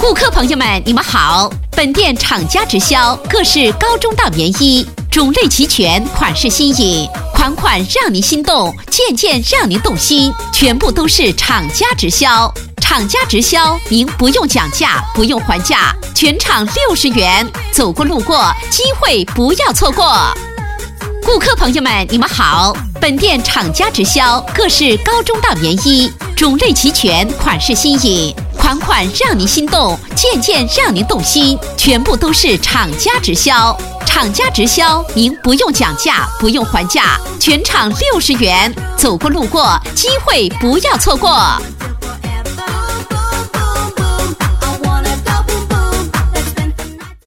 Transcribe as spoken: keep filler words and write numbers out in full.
顾客朋友们，你们好！本店厂家直销各式高中档棉衣，种类齐全，款式新颖，款款让您心动，件件让您动心，全部都是厂家直销。厂家直销，您不用讲价，不用还价，全场六十元，走过路过，机会不要错过。顾客朋友们，你们好！本店厂家直销各式高中档棉衣，种类齐全，款式新颖，款款让您心动，件件让您动心，全部都是厂家直销。厂家直销，您不用讲价，不用还价，全场六十元，走过路过，机会不要错过。